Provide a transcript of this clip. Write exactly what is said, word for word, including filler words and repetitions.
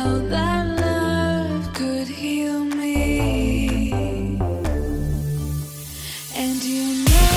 how that love could heal me. And you know